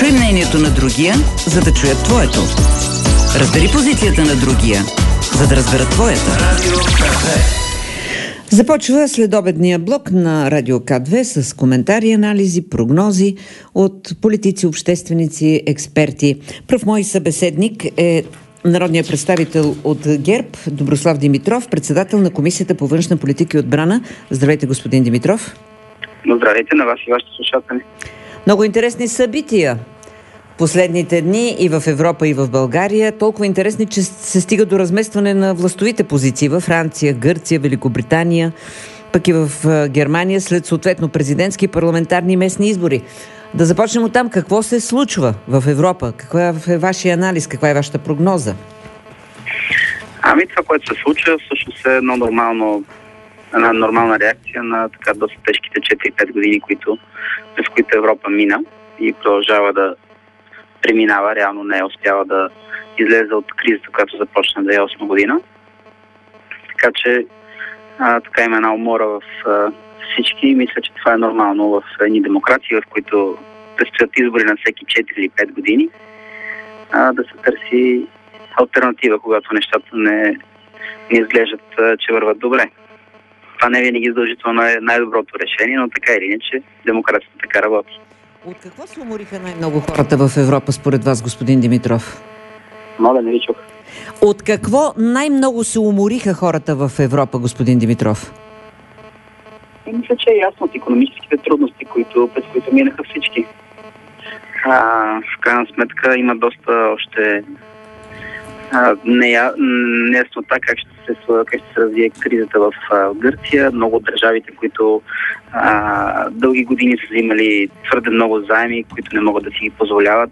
Чуй мнението на другия, за да чуят твоето. Разбери позицията на другия, за да разберат твоята. Започва следобедния блок на Радио К2 с коментари, анализи, прогнози от политици, общественици, експерти. Пръв мой събеседник е народният представител от ГЕРБ Доброслав Димитров, председател на Комисията по външна политика и отбрана. Здравейте, господин Димитров. Здравейте на вас и вашите слушатели. Много интересни събития последните дни и в Европа, и в България. Толкова интересни, че се стига до разместване на властовите позиции във Франция, Гърция, Великобритания, пък и в Германия след съответно президентски, парламентарни и местни избори. Да започнем оттам. Какво се случва в Европа? Какъв е вашия анализ? Каква е вашата прогноза? Това, което се случва, всъщност е една нормална реакция на така доста тежките 4-5 години, през които Европа мина и продължава да преминава. Реално не е успяла да излезе от кризата, която започна 2008 година. Така че така има една умора в всички и мисля, че това е нормално в едни демокрации, в които предстоят избори на всеки 4 или 5 години, да се търси алтернатива, когато нещата не изглеждат, че върват добре. Това не винаги задължително е най-доброто решение, но така или иначе демокрацията така работи. От какво се умориха най-много хората в Европа според вас, господин Димитров? Моля, не ви чух. От какво най-много се умориха хората в Европа, господин Димитров? Мисля, че е ясно от икономическите трудности, през които минаха всички. В крайна сметка има доста още неяснота как ще се развие кризата в Гърция. Много от държавите, които дълги години са взимали твърде много заеми, които не могат да си ги позволяват.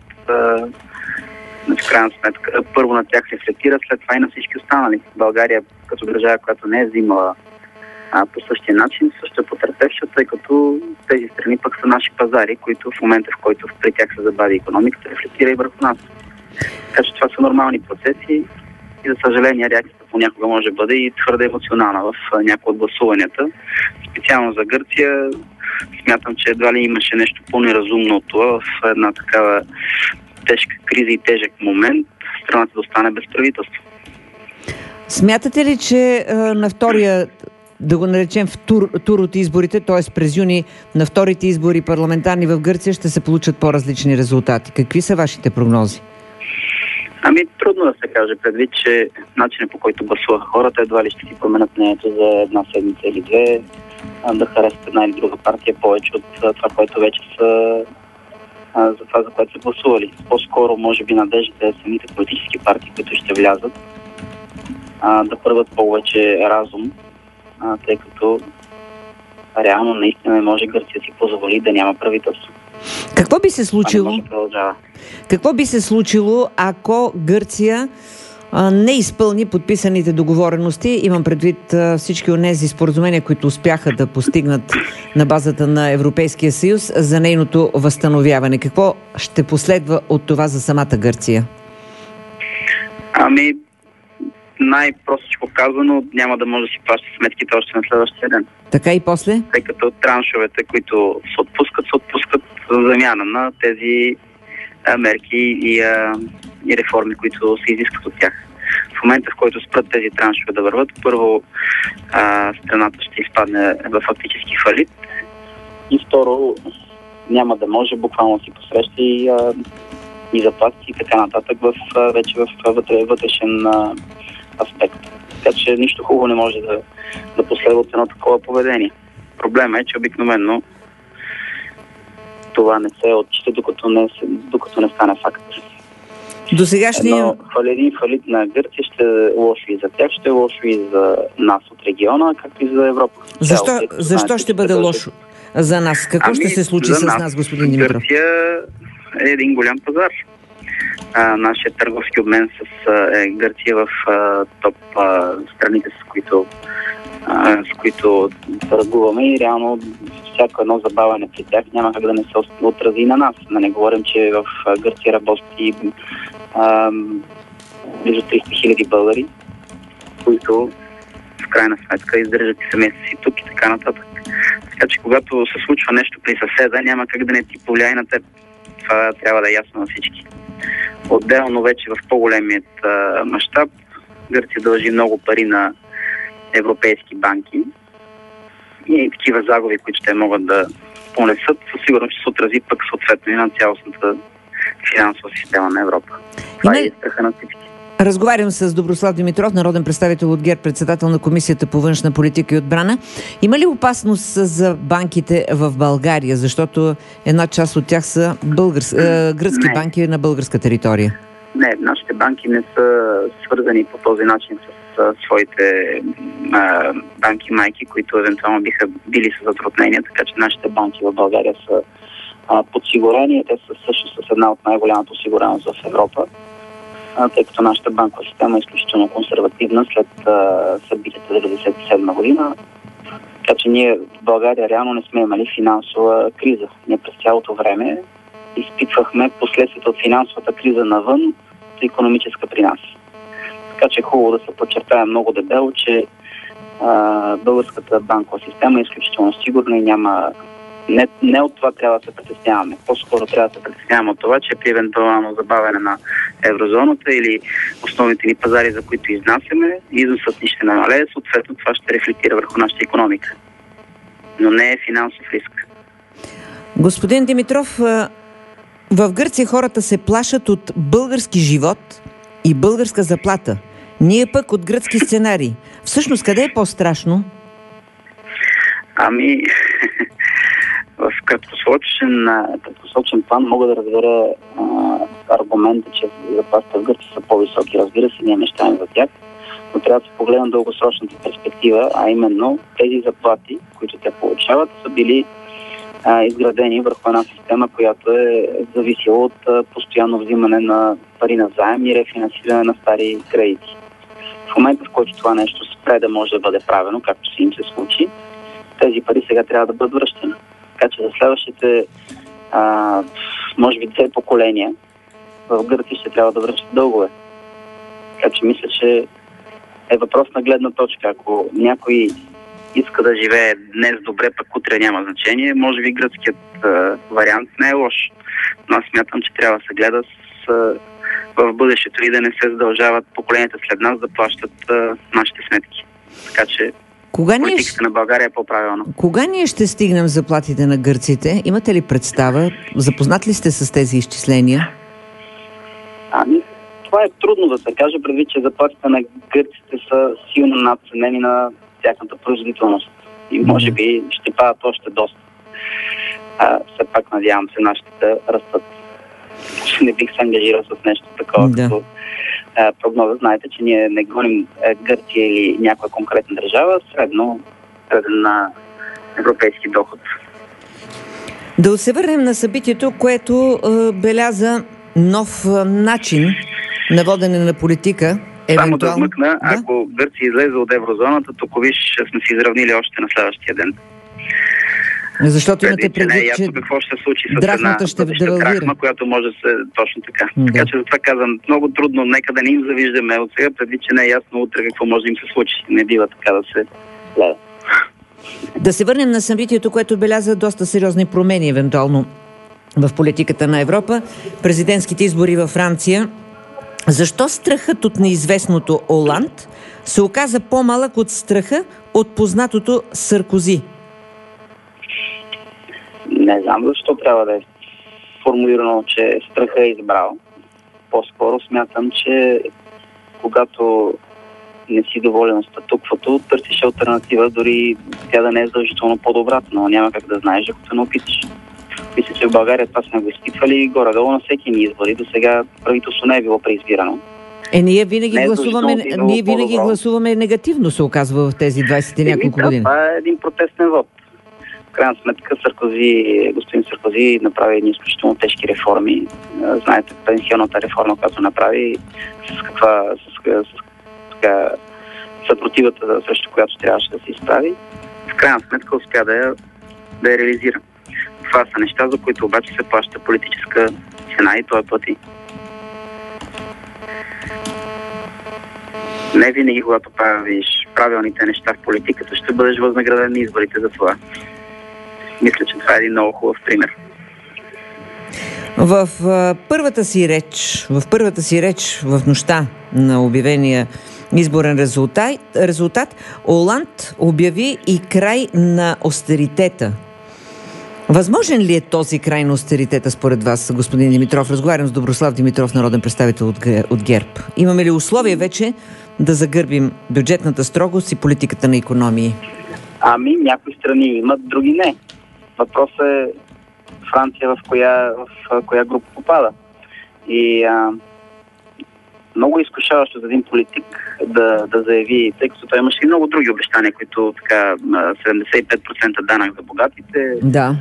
В крайна сметка, първо на тях се рефлектира, след това и на всички останали. България, като държава, която не е взимала по същия начин, също е потърпевша, тъй като тези страни пък са наши пазари, които в момента, в който при тях се забави икономиката, рефлектира и върху нас. Така че това са нормални процеси и за съжаление реакцията понякога може да бъде и твърде емоционална в някои от гласуванията. Специално за Гърция смятам, че едва ли имаше нещо по-неразумно от това в една такава тежка криза и тежък момент страната да остане без правителство. Смятате ли, че на втория, да го наречем в тур от изборите, т.е. през юни на вторите избори парламентарни в Гърция ще се получат по-различни резултати? Какви са вашите прогнози? Трудно да се каже, предвид, че начинът, по който гласуваха хората, едва ли ще си променят мнението за една седмица или две, да харесат една или друга партия повече от това, което вече са за това, за което са гласували. По-скоро, може би, надеждата е самите политически партии, които ще влязат, да проявят повече разум, тъй като реално наистина не може Гърция си позволи да няма правителство. Какво би се случило? Какво би се случило, ако Гърция не изпълни подписаните договорености? Имам предвид всички онези споразумения, които успяха да постигнат на базата на Европейския съюз за нейното възстановяване. Какво ще последва от това за самата Гърция? Най-простичко казано, няма да може да си плаща сметките още на следващия ден. Така и после? Тъй като траншовете, които се отпускат за замяна на тези мерки и реформи, които се изискват от тях. В момента, в който спрат тези траншове да върват, първо страната ще изпадне в фактически фалит и второ няма да може буквално си посреща и заплати и така нататък вече в вътрешен аспект. Така че нищо хубаво не може да последва от едно такова поведение. Проблема е, че обикновено това не се отчита, докато не стане факт. До сегашния... Фалит на Гърция ще е лошо и за тях, ще е лошо и за нас от региона, както и за Европа. Защо ще бъде лошо за нас? Какво ще се случи с нас, господин Димитров? Гърция е един голям пазар. Нашия търговски обмен с Гърция в топ страните, с които търгуваме и реално всяко едно забавяне при тях няма как да не се отрази на нас. Да не говорим, че в Гърция работи близо 300 хиляди българи, които в крайна сметка издържат и семейството си тук и така нататък. Така че когато се случва нещо при съседа, няма как да не ти повлияе на теб. Това трябва да е ясно на всички. Отделно вече в по-големият мащаб Гърция дължи много пари на европейски банки и такива загуби, които те могат да понесат, със сигурност ще се отрази пък съответно и на цялостната финансова система на Европа. Това е страха на всички. Разговарям с Доброслав Димитров, народен представител от ГЕРБ, председател на Комисията по външна политика и отбрана. Има ли опасност за банките в България? Защото една част от тях са гръцки банки на българска територия. Не, нашите банки не са свързани по този начин с своите банки майки, които евентуално биха били с затруднения, така че нашите банки в България са подсигурени. Те са също с една от най-голямата осигуреност в Европа, тъй като нашата банкова система е изключително консервативна след събитията 1997 година. Така че ние в България реално не сме имали финансова криза. Ние през цялото време изпитвахме последствията от финансовата криза навън за икономическа при нас. Така че е хубаво да се подчертая много дебело, че българската банкова система е изключително сигурна и няма... Не от това трябва да се притесняваме. По-скоро трябва да се притесняваме от това, че при евентуално забавяне на еврозоната или основните ни пазари, за които изнасяме, износът ни ще намалее, съответно това ще рефлектира върху нашата икономика. Но не е финансов риск. Господин Димитров, в Гърция хората се плашат от български живот и българска заплата. Ние пък от гръцки сценарий. Всъщност, къде е по-страшно? Ами, в краткосрочен план мога да разбера аргумента, че заплатите в Гърция са по-високи. Разбира се, ние мечтаем за тях, но трябва да се погледнем дългосрочната перспектива, а именно тези заплати, които те получават, са били изградени върху една система, която е зависела от постоянно взимане на пари на заем и рефинансиране на стари кредити. В момента, в който това нещо спре да може да бъде правено, както си им се случи, тези пари сега трябва да бъдат връщани. Така че за следващите, може би, 2 поколения в Гърция ще трябва да връщат дългове. Така че мисля, че е въпрос на гледна точка. Ако някой иска да живее днес добре, пък утре няма значение, може би гръцкият вариант не е лош. Но аз смятам, че трябва да се гледа в бъдещето и да не се задължават поколенията след нас да плащат нашите сметки. Така че политиката на България е по-правилна. Кога ние ще стигнем заплатите на гърците? Имате ли представа? Запознат ли сте с тези изчисления? Това е трудно да се каже, предвид, че заплатите на гърците са силно надценени на тяхната производителност. И може би ще падат още доста. Все пак надявам се нашите да растат. Не бих се ангажирал с нещо такова, като прогноза. Знаете, че ние не гоним Гърция или някоя конкретна държава, среден на европейски доход. Да се върнем на събитието, което беляза нов начин на водене на политика. Само да вмъкна, ако Гърция излезе от еврозоната, тук виж, сме се изравнили още на следващия ден. Защото имате предвид, че ясно какво ще се случи с една драхма, която може да се точно така. Така че затова казвам, много трудно, нека да не им завиждаме от сега, предвид, че не е ясно утре какво може да им се случи. Не бива така да се гледа. Да се върнем на събитието, което беляза доста сериозни промени, евентуално в политиката на Европа. Президентските избори във Франция. Защо страхът от неизвестното Оланд се оказа по-малък от страха от познатото Саркози? Не знам защо трябва да е формулирано, че страха е избрал. По-скоро смятам, че когато не си доволен от статуквото, търсиш алтернатива, дори тя да не е задължително по-добрата, но няма как да знаеш, ако не опиташ. Мисля, че в България това сме го изпитвали горе-долу на всеки ни избори. До сега правителство не е било преизбирано. Ние винаги гласуваме негативно, се оказва в тези 20 и няколко години. Това е един протестен вод. В крайна сметка господин Саркози направи едни изключително тежки реформи. Знаете, пенсионната реформа, която направи, с съпротивата, срещу която трябваше да се изправи, в крайна сметка успя да я реализира. Това са неща, за които обаче се плаща политическа цена и той плати. Не винаги, когато правиш правилните неща в политиката, ще бъдеш възнаграден на изборите за това. Мисля, че това е един много хубав пример. В първата си реч в нощта на обявения изборен резултат, Оланд обяви и край на остеритета. Възможен ли е този край на остеритета според вас, господин Димитров? Разговарям с Доброслав Димитров, народен представител от ГЕРБ. Имаме ли условия вече да загърбим бюджетната строгост и политиката на икономии? Някои страни имат, други не. Въпросът е Франция в коя група попада. И много изкушаващо за един политик да заяви, тъй като той имаше и много други обещания, които така 75% данък за богатите. Да.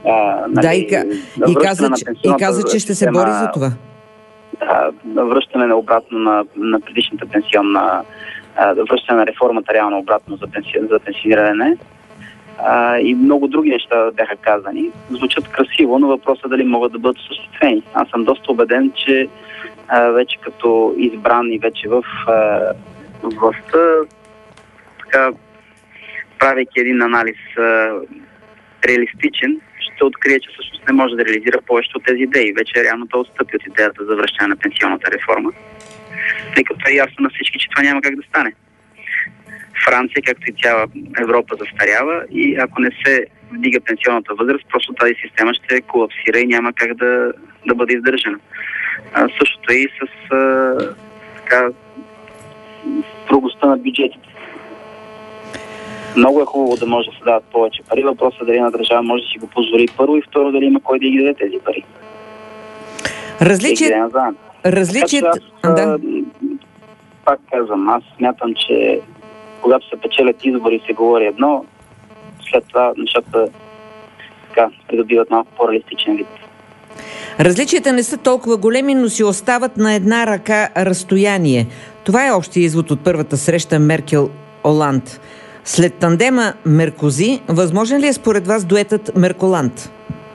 И каза, че ще се бори за това. Да, връщане обратно на предишната пенсионна, връщане на реформата реално обратно за пенсиониране. И много други неща бяха казани. Звучат красиво, но въпросът е дали могат да бъдат осъществени. Аз съм доста убеден, че вече като избран и вече в властта, така, правейки един анализ реалистичен, ще открие, че всъщност не може да реализира повечето от тези идеи. Вече реално той отстъпи от идеята за връщане на пенсионната реформа, тъй като е ясно на всички, че това няма как да стане. Франция, както и цяла Европа, застарява и ако не се вдига пенсионната възраст, просто тази система ще колапсира и няма как да бъде издържана. Същото и с строгостта на бюджетите. Много е хубаво да може да се дават повече пари. Въпросът е дали една държава може да си го позволи първо и второ дали има кой да ги даде тези пари. Пак казвам, аз смятам, че когато се печелят избори се говори едно, след това нещата придобиват малко по-реалистичен вид. Различията не са толкова големи, но си остават на една ръка разстояние. Това е общия извод от първата среща Меркел-Оланд. След тандема Меркози, възможен ли е според вас дуетът Мерколанд?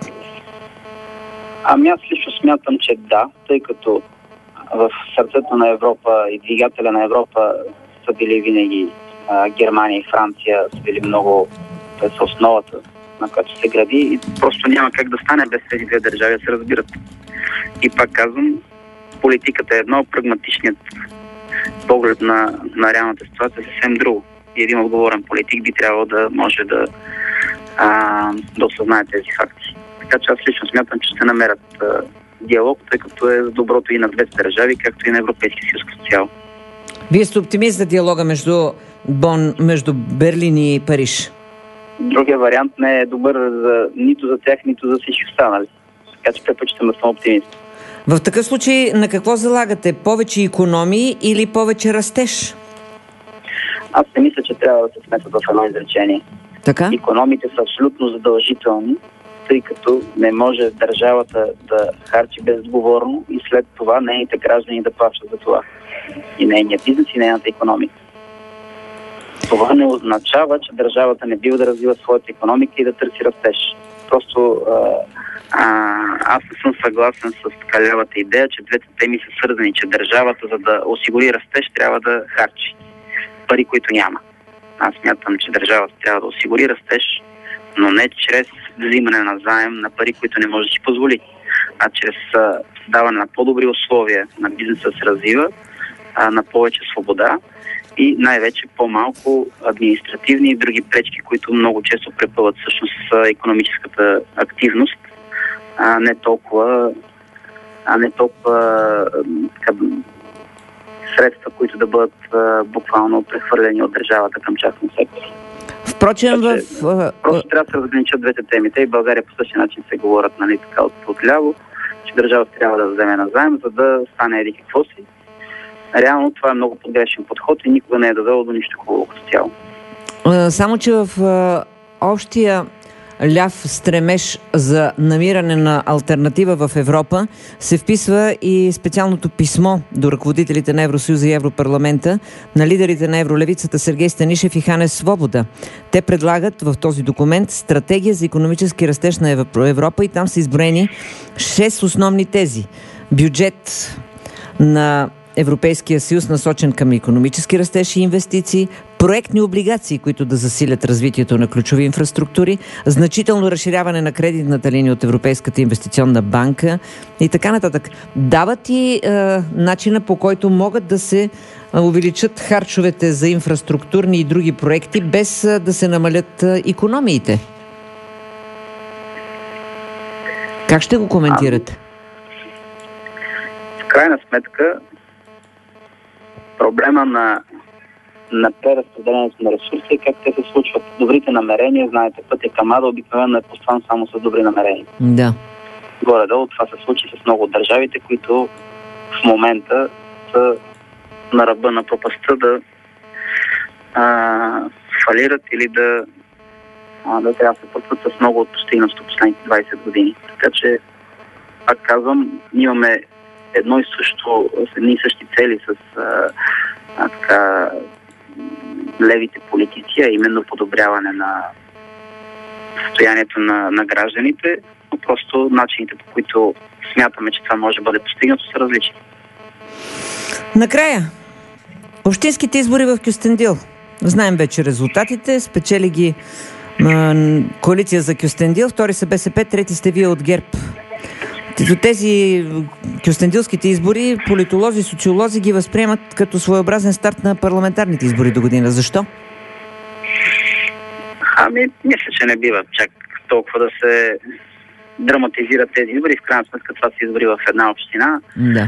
Аз лично смятам, че да, тъй като в сърцето на Европа и двигателя на Европа са били винаги Германия и Франция, са били много, те са основата, на която се гради и просто няма как да стане без тези две държави да се разбират. И пак казвам, политиката е едно, прагматичният поглед на реалната ситуация е съвсем друго. И един отговорен политик би трябвало да може да осъзнае тези факти. Така че аз лично смятам, че ще намерят диалог, тъй като е за доброто и на двете държави, както и на Европейския съюз като цяло. Вие сте оптимист за диалога между Берлин и Париж? Другия вариант не е добър нито за тях, нито за всички останали. Така че предпочитам да съм оптимист. В такъв случай на какво залагате? Повече икономии или повече растеж? Аз не мисля, че трябва да се сметат в едно изречение. Така? Икономите са абсолютно задължителни, тъй като не може държавата да харчи безотговорно и след това нейните граждани да плащат за това. И нейният бизнес, и нейната икономика. Това не означава, че държавата не бива да развива своята икономика и да търси растеж. Просто аз не съм съгласен с лявата идея, че двете теми са свързани, че държавата, за да осигури растеж, трябва да харчи пари, които няма. Аз смятам, че държавата трябва да осигури растеж, но не чрез взимане на заем на пари, които не може да си позволи, а чрез даване на по-добри условия на бизнеса да се развива, на повече свобода и най-вече по-малко административни и други пречки, които много често препъват всъщност икономическата активност, а не толкова средства, които да бъдат буквално прехвърлени от държавата към частен сектор. Впрочем, просто трябва да се разграничат двете теми. Те и в България по същия начин се говорят, нали, така отляво, че държавата трябва да вземе назаем, за да стане еди какво си. Реално това е много погрешен подход и никога не е довело до нищо хубаво като цяло. Само че в общия ляв стремеж за намиране на алтернатива в Европа се вписва и специалното писмо до ръководителите на Евросъюза и Европарламента на лидерите на евролевицата Сергей Станишев и Ханес Свобода. Те предлагат в този документ стратегия за икономически растеж на Европа и там са изброени 6 основни тези. Бюджет на Европейския съюз, насочен към икономически растеж и инвестиции, проектни облигации, които да засилят развитието на ключови инфраструктури, значително разширяване на кредитната линия от Европейската инвестиционна банка и така нататък. Дават и начина, по който могат да се увеличат харчовете за инфраструктурни и други проекти, без да се намалят икономиите. Как ще го коментирате? В крайна сметка, проблема на преразпределението на ресурси е как те се случват. Добрите намерения, знаете, пътя към ада обикновено е постлан само с добри намерения. Да. Горе-долу това се случи с много от държавите, които в момента са на ръба на пропастта да фалират или да трябва да се пътват с много от постигнато последните 20 години. Така че, пак казвам, имаме едни и същи цели с левите политици, а именно подобряване на състоянието на гражданите, но просто начините, по които смятаме, че това може да бъде постигнато, са различни. Накрая, общинските избори в Кюстендил. Знаем вече резултатите. Спечели ги коалиция за Кюстендил, втори са БСП, трети сте вие от ГЕРБ. Тези кюстендилските избори политолози, социолози ги възприемат като своеобразен старт на парламентарните избори до година. Защо? Мисля, че не бива чак толкова да се драматизират тези избори. В крайна сметка това се избори в една община. Да.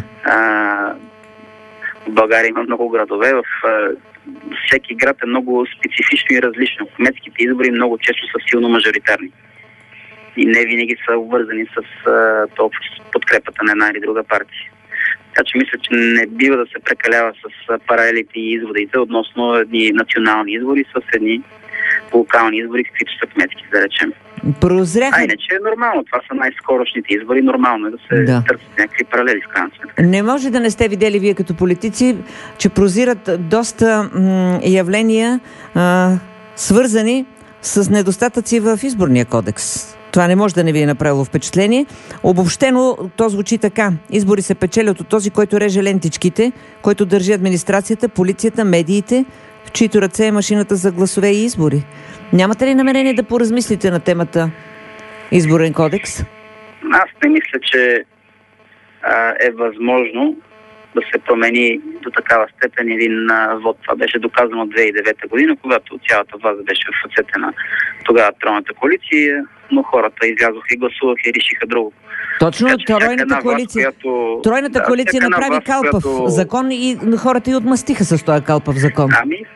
В България има много градове. Всеки град е много специфично и различно. Кметските избори много често са силно мажоритарни. И не винаги са обвързани с подкрепата на една или друга партия. Така че мисля, че не бива да се прекалява с паралелите и изводите относно едни национални избори с едни локални избори, каквито са кметски, да речем. Иначе е нормално. Това са най-скорошните избори. Нормално е да се търсят някакви паралели в крайна сметка. Не може да не сте видели вие като политици, че прозират доста явления, свързани с недостатъци в изборния кодекс. Това не може да не ви е направило впечатление. Обобщено то звучи така. Избори се печелят от този, който реже лентичките, който държи администрацията, полицията, медиите, в чието ръце е машината за гласове и избори. Нямате ли намерение да поразмислите на темата изборен кодекс? Аз не мисля, че е възможно да се промени до такава степен един вод. Това беше доказано 2009 година, когато цялата власт беше в ръцете на тогава тройната коалиция, но хората излязоха и гласуваха и решиха друго. Точно, тройната коалиция направи калпав закон и хората й отмъстиха с този калпав закон.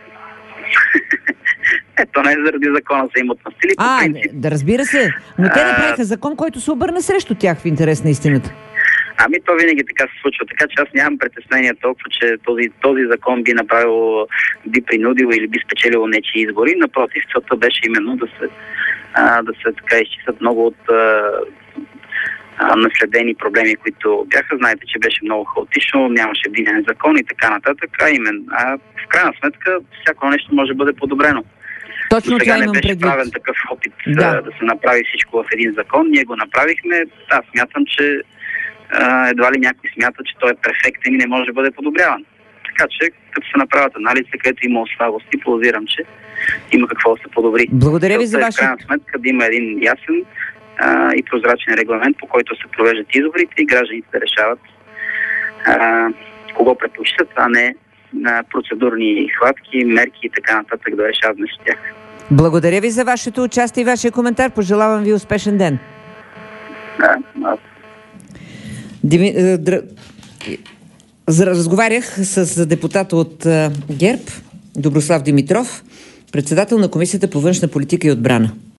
Ето не заради закона са им отмъстили. Да, разбира се. Но те направиха закон, който се обърна срещу тях в интерес на истината. То винаги така се случва. Така че аз нямам притеснение толкова, че този закон би принудил или би спечелил нечии избори. Напротив, целта беше именно да се изчистят много от наследени проблеми, които бяха. Знаете, че беше много хаотично, нямаше единен закон и така нататък. В крайна сметка всяко нещо може да бъде подобрено. Точно сега това не беше правен такъв опит да се направи всичко в един закон. Ние го направихме. Аз смятам, че едва ли някой смята, че той е перфектен и не може да бъде подобряван. Така че, като се направят анализи, където има слабости, подозирам, че има какво да се подобри. Благодаря ви за в крайна сметка да има един ясен и прозрачен регламент, по който се провеждат изборите и гражданите да решават кого предпочитат, а не на процедурни хватки, мерки и така нататък да решават вместо тях. Благодаря ви за вашето участие и вашия коментар. Пожелавам ви успешен ден. Разговарях с депутата от ГЕРБ, Доброслав Димитров, председател на Комисията по външна политика и отбрана.